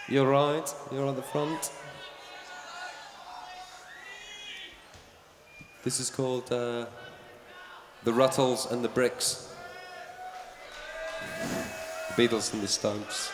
You're right, you're at the front. This is called The Ruttles and the Bricks. The Beatles and the Stones.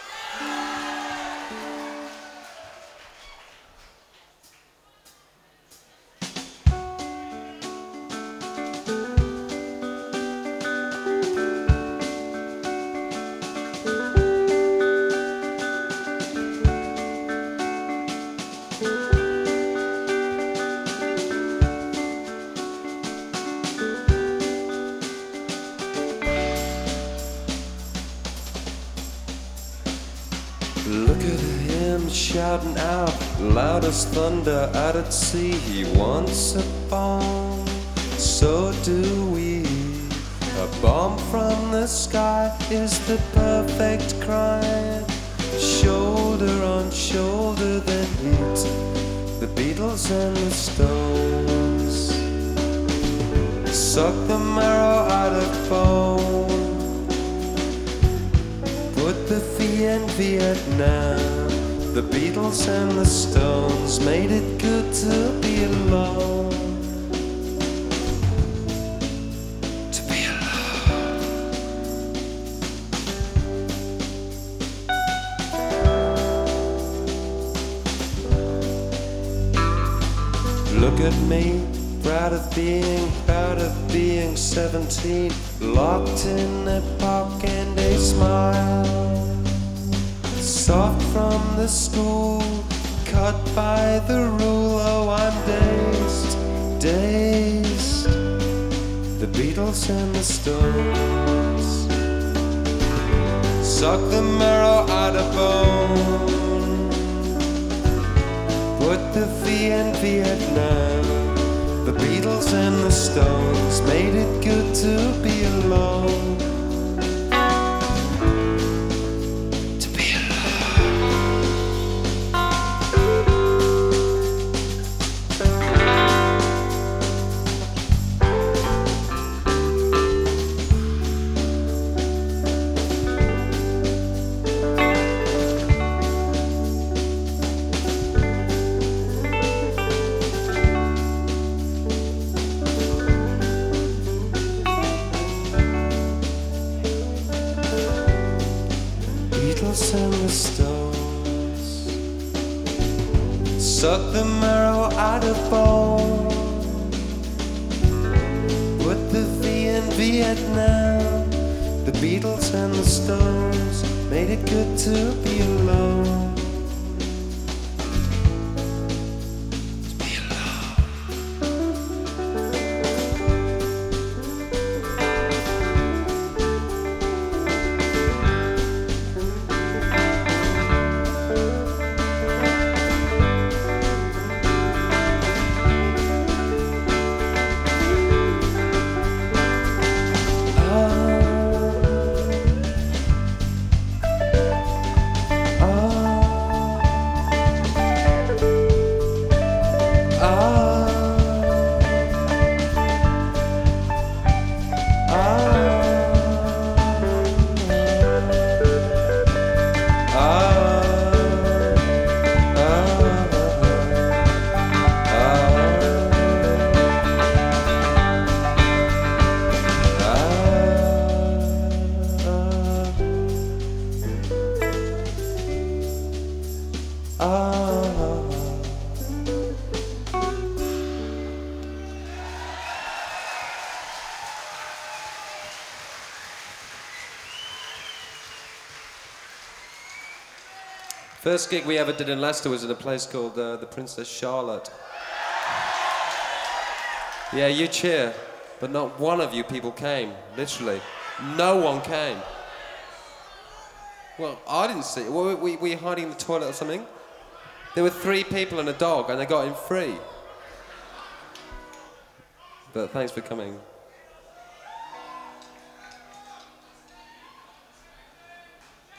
Look at him shouting out, loud as thunder out at sea. He wants a bomb, so do we. A bomb from the sky is the perfect crime. Shoulder on shoulder then hit the Beatles and the Stones. Suck the marrow out of bone. Put the V in Vietnam. The Beatles and the Stones made it good to be alone. To be alone. Look at me, proud of being 17, locked in a park and a smile. Soft from the school, cut by the rule. Oh, I'm dazed, dazed. The Beatles and the Stones suck the marrow out of bone. Put the V in Vietnam. The Beatles and the Stones made it good to be alone. Beatles and the Stones suck the marrow out of bone. Put the V in Vietnam. The Beatles and the Stones made it good to be alone. First gig we ever did in Leicester was at a place called the Princess Charlotte. Yeah, you cheer, but not one of you people came, literally. No one came. Well, I didn't see it. Were you hiding in the toilet or something? There were 3 people and a dog, and they got in free. But thanks for coming.